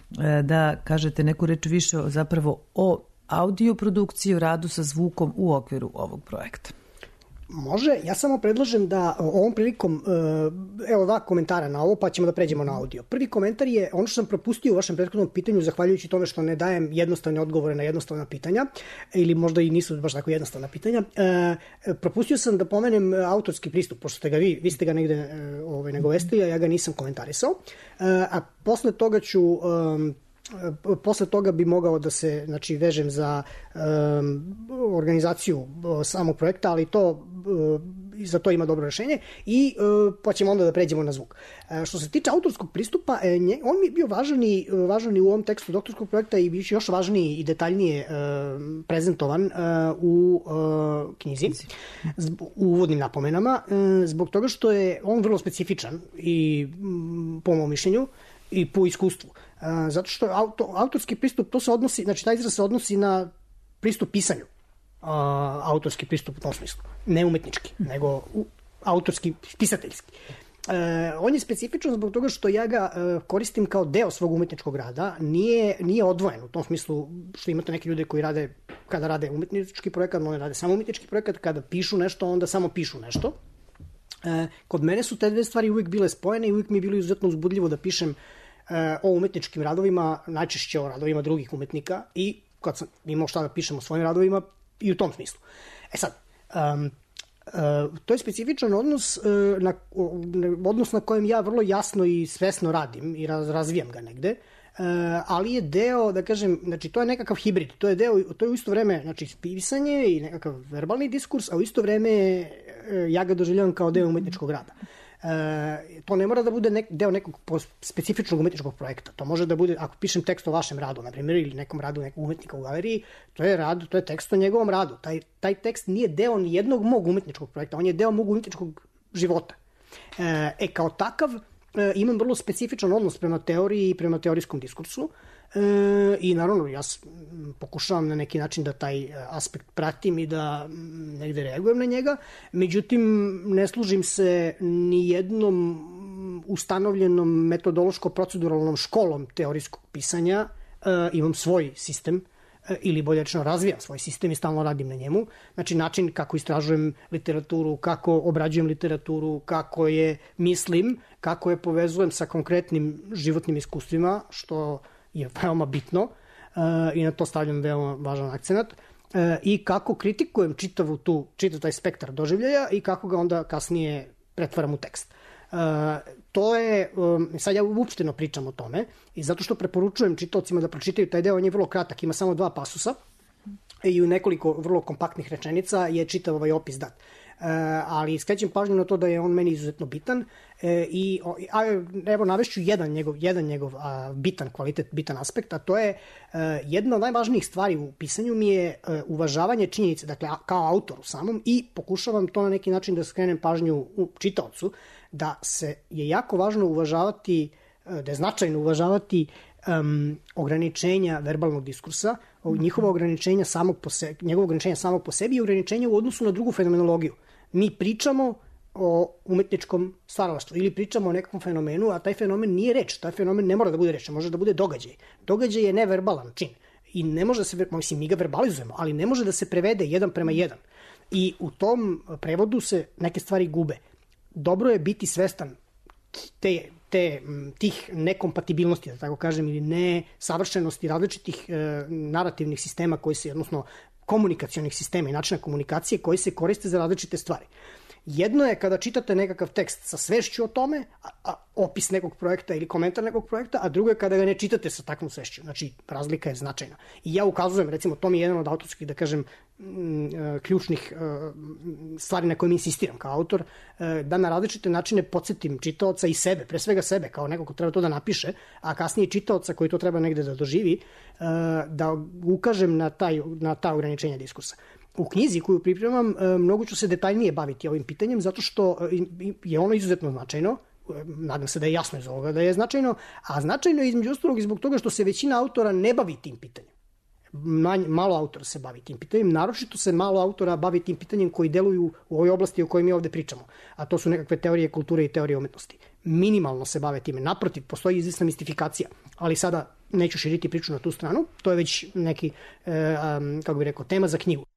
da kažete neku reč više o, zapravo o audio produkciji, o radu sa zvukom u okviru ovog projekta. Može, ja samo predlažem da ovom prilikom, evo dva komentara na ovo, pa ćemo da pređemo na audio. Prvi komentar je ono što sam propustio u vašem prethodnom pitanju, zahvaljujući tome što ne dajem jednostavne odgovore na jednostavna pitanja, ili možda i nisu baš tako jednostavna pitanja. E, propustio sam da pomenem autorski pristup, pošto ste ga vi, vi ste ga negde ovaj, nagovestili, a ja ga nisam komentarisao. E, a posle toga ću... Um, Posle toga bi mogao da se, znači, vežem za um, organizaciju samog projekta, ali to uh, za to ima dobro rešenje i uh, pa ćemo onda da pređemo na zvuk. Uh, što se tiče autorskog pristupa, e, nje, on mi je bio važan i, važan i u ovom tekstu doktorskog projekta i biće još važniji i detaljnije uh, prezentovan uh, u uh, knjizi, zb, u uvodnim napomenama, uh, zbog toga što je on vrlo specifičan i um, po mom mišljenju i po iskustvu. Uh, zato što auto, autorski pristup, to se odnosi, znači taj izraz se odnosi na pristup pisanju. Uh, autorski pristup u tom smislu. Ne umetnički, nego u, autorski, pisateljski. Uh, on je specifičan zbog toga što ja ga uh, koristim kao deo svog umetničkog rada, nije, nije odvojen u tom smislu što imate neke ljude koji rade, kada rade umetnički projekat, oni rade samo umetnički projekat, kada pišu nešto, onda samo pišu nešto. Uh, kod mene su te dve stvari uvijek bile spojene i uvijek mi je bilo izuzetno uzbudljivo da pišem o umetničkim radovima, najčešće o radovima drugih umetnika i kad sam imao šta da pišem o svojim radovima i u tom smislu. E sad, um, uh, to je specifičan odnos, uh, na, odnos na kojem ja vrlo jasno i svesno radim i raz, razvijam ga negde, uh, ali je deo, da kažem, znači to je nekakav hibrid, to je deo, to je u isto vreme, znači pisanje i nekakav verbalni diskurs, a u isto vreme uh, ja ga doživljavam kao deo umetničkog rada. E, to ne mora da bude nek, deo nekog specifičnog umetničkog projekta. To može da bude, ako pišem tekst o vašem radu, na primjer, ili nekom radu nekog umetnika u galeriji, to je rad, to je tekst o njegovom radu. Taj, taj tekst nije deo ni jednog mog umetničkog projekta, on je deo mog umetničkog života. E, e kao takav, e, imam vrlo specifičan odnos prema teoriji i prema teorijskom diskursu. E, I naravno, ja pokušavam na neki način da taj aspekt pratim i da negde reagujem na njega. Međutim, ne služim se ni jednom ustanovljenom metodološko-proceduralnom školom teorijskog pisanja. E, imam svoj sistem, e, ili bolje rečeno razvijam svoj sistem i stalno radim na njemu. Znači, način kako istražujem literaturu, kako obrađujem literaturu, kako je mislim, kako je povezujem sa konkretnim životnim iskustvima, što je veoma bitno uh, i na to stavljam veoma važan akcenat. e, i kako kritikujem čitavu tu, čitav taj spektar doživljaja i kako ga onda kasnije pretvaram u tekst. Uh, to je, um, sad ja uopšteno pričam o tome i zato što preporučujem čitaocima da pročitaju taj deo, on je vrlo kratak, ima samo dva pasusa i u nekoliko vrlo kompaktnih rečenica je čitav ovaj opis dat. Uh, ali skrećem pažnju na to da je on meni izuzetno bitan uh, i a, evo navešću jedan njegov, jedan njegov a, bitan kvalitet, bitan aspekt, a to je uh, jedna od najvažnijih stvari u pisanju mi je uh, uvažavanje činjenice, dakle a, kao autoru samom, i pokušavam to na neki način da skrenem pažnju u čitaocu, da se je jako važno uvažavati, da je značajno uvažavati um, ograničenja verbalnog diskursa, njihova ograničenja samog po sebi, njegovo ograničenja samog po sebi i ograničenja u odnosu na drugu fenomenologiju. Mi pričamo o umetničkom stvaralaštvu ili pričamo o nekakvom fenomenu, a taj fenomen nije reč, taj fenomen ne mora da bude reč, može da bude događaj. Događaj je neverbalan čin i ne može da se, mislim, mi ga verbalizujemo, ali ne može da se prevede jedan prema jedan. I u tom prevodu se neke stvari gube. Dobro je biti svestan te, te, tih nekompatibilnosti, da tako kažem, ili nesavršenosti različitih e, narativnih sistema koji se, odnosno komunikacionih sistema i načina komunikacije koji se koriste za različite stvari. Jedno je kada čitate nekakav tekst sa svešću o tome, a, a, opis nekog projekta ili komentar nekog projekta, a drugo je kada ga ne čitate sa takvom svešću. Znači, razlika je značajna. I ja ukazujem, recimo, to mi je jedan od autorskih, da kažem, m, ključnih m, stvari na kojim insistiram kao autor, da na različite načine podsjetim čitaoca i sebe, pre svega sebe, kao neko ko treba to da napiše, a kasnije čitaoca koji to treba negde da doživi, da ukažem na, taj, na ta ograničenja diskursa. U knjizi koju pripremam mnogo ću se detaljnije baviti ovim pitanjem zato što je ono izuzetno značajno, nadam se da je jasno iz ovoga da je značajno, a značajno je između ostalog i zbog toga što se većina autora ne bavi tim pitanjem. Malo autora se bavi tim pitanjem, naročito se malo autora bavi tim pitanjem koji deluju u ovoj oblasti o kojoj mi ovde pričamo, a to su nekakve teorije kulture i teorije umetnosti. Minimalno se bave time, naprotiv, postoji izvesna mistifikacija, ali sada neću širiti priču na tu stranu, to je već neki, e, um, kako bih rekao, tema za knjigu.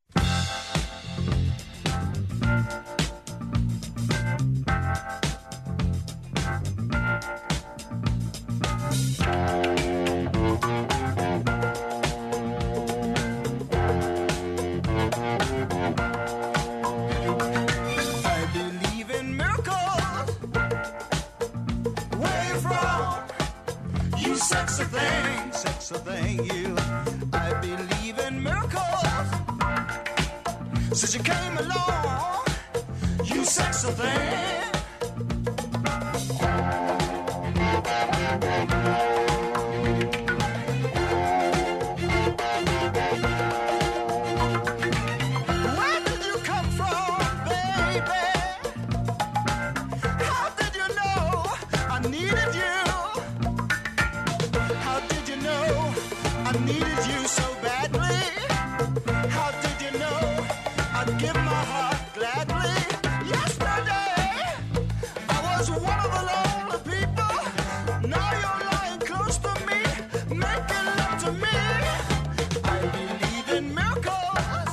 Since you came along, you sexy thing. Where did you come from, baby? How did you know I needed you? How did you know I needed you so badly? How did you know I'd give my heart gladly? Yesterday, I was one of the lonely people. Now you're lying close to me, making love to me. I believe in miracles.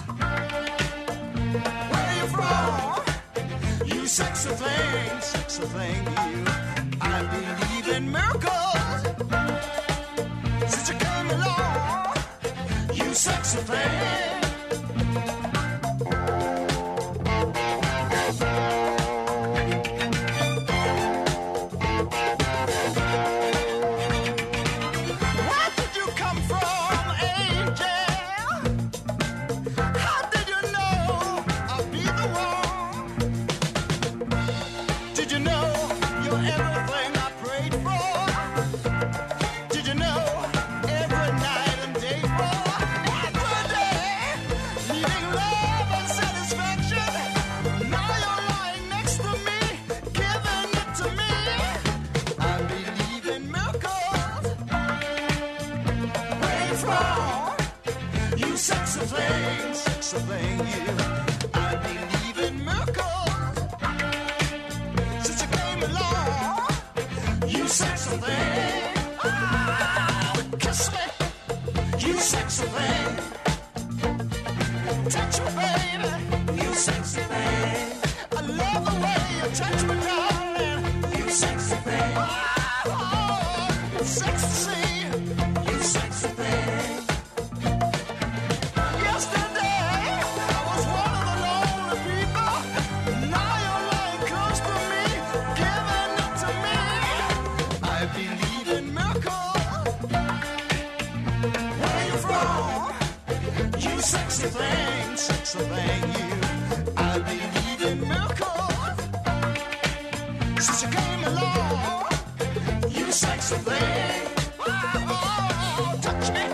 Where you from? You sexy thing, sexy thing, you. I believe in miracles. Since you came along, you sexy thing. Yesterday Sexy thing, sexy thing, you. I believe in miracles. Since you came along, you sexy thing. Oh, oh, touch me.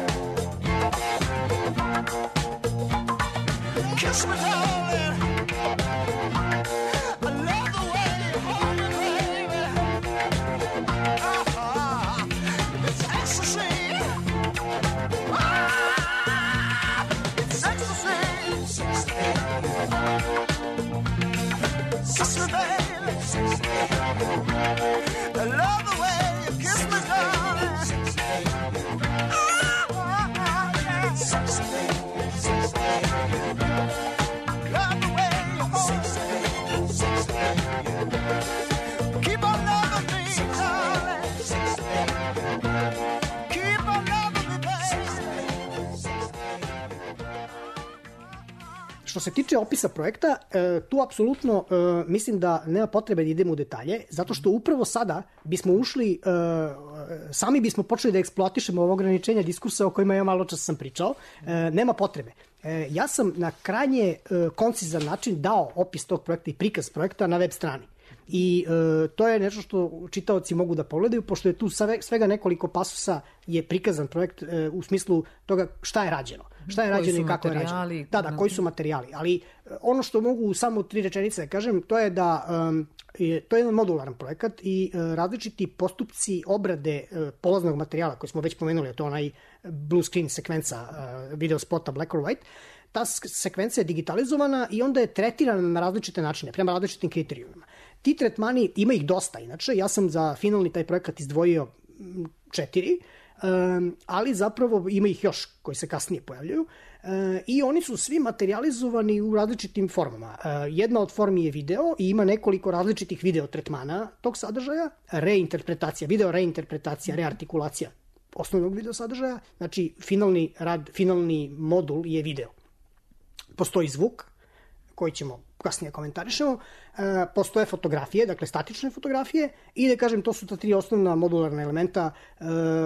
Kiss me, darling. I love the way you hold me, baby. Oh, it's ecstasy. Ah, it's ecstasy. Sister, baby. I love the way you kiss me, darling. Ah, ah, ah, yeah. Love the way you hold me. Keep on loving me, darling. Keep on loving me, baby. Što se tiče opisa projekta, e, tu apsolutno e, mislim da nema potrebe da idemo u detalje, zato što upravo sada bismo ušli, e, sami bismo počeli da eksploatišemo ovo ograničenja diskursa o kojima ja malo čas sam pričao. E, nema potrebe. E, ja sam na krajnje e, koncizan način dao opis tog projekta i prikaz projekta na web strani. I e, to je nešto što čitaoci mogu da pogledaju, pošto je tu svega nekoliko pasusa je prikazan projekt e, u smislu toga šta je rađeno. Šta je rađeno i kako je rađeno. Da, da, koji su materijali. Ali ono što mogu samo u tri rečenice da kažem, to je da um, je, to je jedan modularan projekat i uh, različiti postupci obrade uh, polaznog materijala koji smo već pomenuli, a to je onaj blue screen sekvenca uh, video spota black or white. Ta sekvenca je digitalizovana i onda je tretirana na različite načine, prema različitim kriterijumima. Ti tretmani, ima ih dosta inače, ja sam za finalni taj projekat izdvojio četiri, um, ali zapravo ima ih još koji se kasnije pojavljaju uh, i oni su svi materializovani u različitim formama. Uh, jedna od formi je video i ima nekoliko različitih video tretmana tog sadržaja, reinterpretacija, video reinterpretacija, reartikulacija osnovnog video sadržaja, znači finalni rad, finalni modul je video. Postoji zvuk, koji ćemo kasnije komentarišemo, e, postoje fotografije, dakle statične fotografije i da kažem, to su ta tri osnovna modularna elementa e,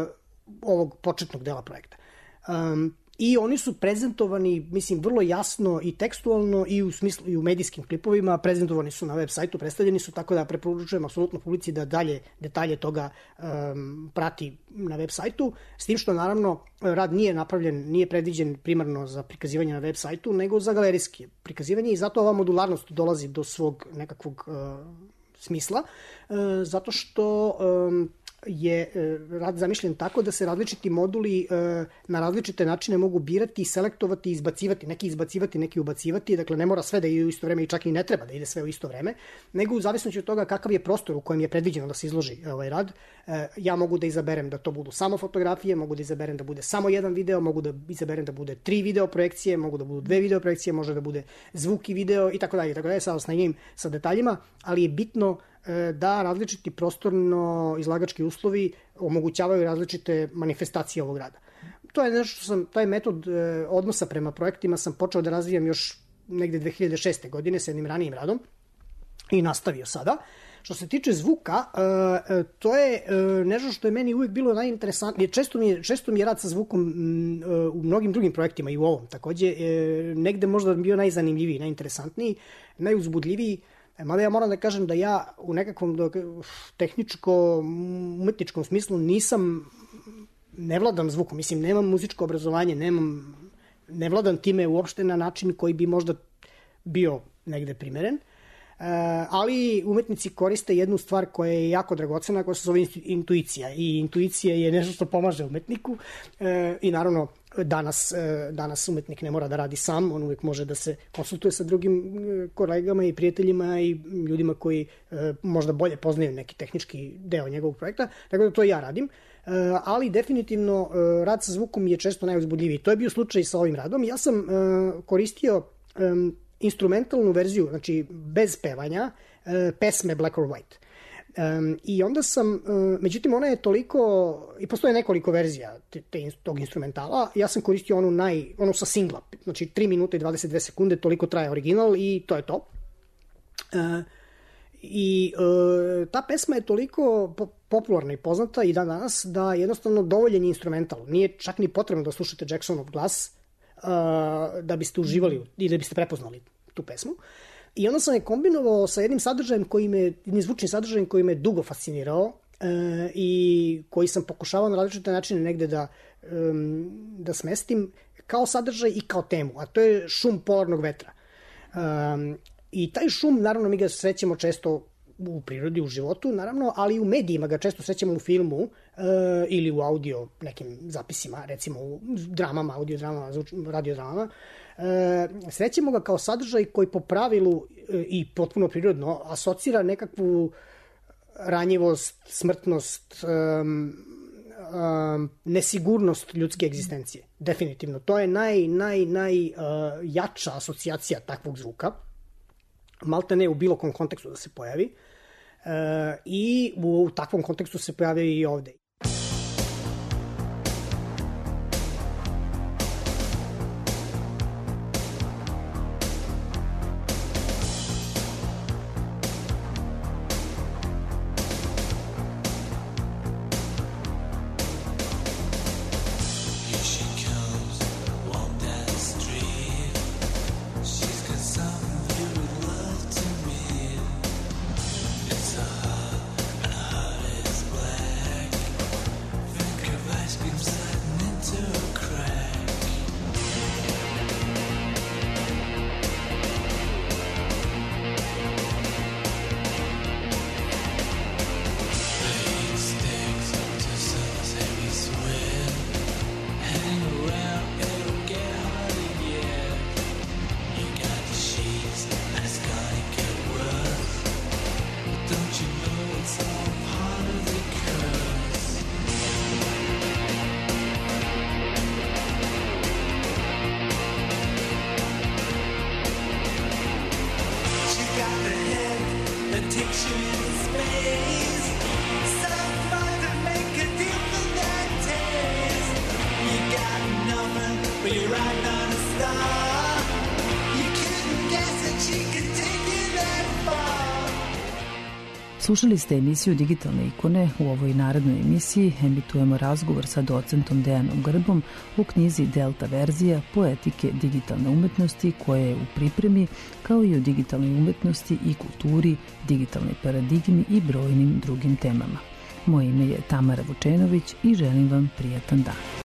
ovog početnog dela projekta. E, I oni su prezentovani, mislim, vrlo jasno i tekstualno i u smislu i u medijskim klipovima, prezentovani su na web sajtu, predstavljeni su, tako da preporučujem apsolutno publici da dalje detalje toga um, prati na web sajtu, s tim što naravno rad nije napravljen, nije predviđen primarno za prikazivanje na web sajtu, nego za galerijske prikazivanje i zato ova modularnost dolazi do svog nekakvog uh, smisla, uh, zato što um, je rad zamišljen tako da se različiti moduli na različite načine mogu birati, selektovati i izbacivati. Neki izbacivati, neki ubacivati. Dakle, ne mora sve da ide u isto vreme i čak i ne treba da ide sve u isto vreme, nego u zavisnosti od toga kakav je prostor u kojem je predviđeno da se izloži ovaj rad. Ja mogu da izaberem da to budu samo fotografije, mogu da izaberem da bude samo jedan video, mogu da izaberem da bude tri video projekcije, mogu da budu dve video projekcije, može da bude zvuk i video i tako dalje. Tako dalje, sad osnajim sa detaljima, ali je bitno da različiti prostorno izlagački uslovi omogućavaju različite manifestacije ovog rada. To je nešto što sam, taj metod odnosa prema projektima sam počeo da razvijam još negde dve hiljade šeste. godine sa jednim ranijim radom i nastavio sada. Što se tiče zvuka, to je nešto što je meni uvijek bilo najinteresantnije. Često mi je, često mi je rad sa zvukom u mnogim drugim projektima i u ovom takođe, negde možda bio najzanimljiviji, najinteresantniji, najuzbudljiviji. Mada ja moram da kažem da ja u nekakvom tehničko-umetničkom smislu nisam, ne vladam zvukom, mislim, nemam muzičko obrazovanje, nemam, ne vladam time uopšte na način koji bi možda bio negde primeren, ali umetnici koriste jednu stvar koja je jako dragocena, koja se zove intuicija i intuicija je nešto što pomaže umetniku i naravno danas, danas umetnik ne mora da radi sam, on uvijek može da se konsultuje sa drugim kolegama i prijateljima i ljudima koji možda bolje poznaju neki tehnički deo njegovog projekta, tako da to ja radim, ali definitivno rad sa zvukom je često najuzbudljiviji. To je bio slučaj sa ovim radom. Ja sam koristio instrumentalnu verziju, znači bez pevanja, pesme Black or White. Um, I onda sam, uh, međutim ona je toliko, i postoje nekoliko verzija te, te, tog instrumentala, ja sam koristio onu, naj, onu sa singla, znači tri minuta i dvadeset dve sekunde, toliko traje original i to je to. Uh, I uh, ta pesma je toliko po, popularna i poznata i dan danas da jednostavno dovoljen je instrumental. Nije čak ni potrebno da slušate Jacksonov glas, da biste uživali i da biste prepoznali tu pesmu. I onda sam je kombinovao sa jednim sadržajem koji me, jednim zvučnim sadržajem koji me dugo fascinirao e, i koji sam pokušavao na različite načine negde da, um, da smestim kao sadržaj i kao temu, a to je šum polarnog vetra. Um, I taj šum, naravno, mi ga srećemo često u prirodi, u životu, naravno, ali i u medijima ga često srećemo u filmu uh, ili u audio nekim zapisima, recimo u dramama, audio dramama, radio dramama. Uh, srećemo ga kao sadržaj koji po pravilu uh, i potpuno prirodno asocira nekakvu ranjivost, smrtnost, um, um, nesigurnost ljudske egzistencije. Definitivno. To je naj, naj, naj uh, jača asocijacija takvog zvuka. Malte ne u bilo kom kontekstu da se pojavi e, i u, u takvom kontekstu se pojavio i ovde. Slušali ste emisiju Digitalne ikone. U ovoj narednoj emisiji emitujemo razgovor sa docentom Dejanom Grbom u knjizi Delta verzija poetike digitalne umetnosti koja je u pripremi, kao i o digitalnoj umetnosti i kulturi, digitalnoj paradigmi i brojnim drugim temama. Moje ime je Tamara Vučenović i želim vam prijatan dan.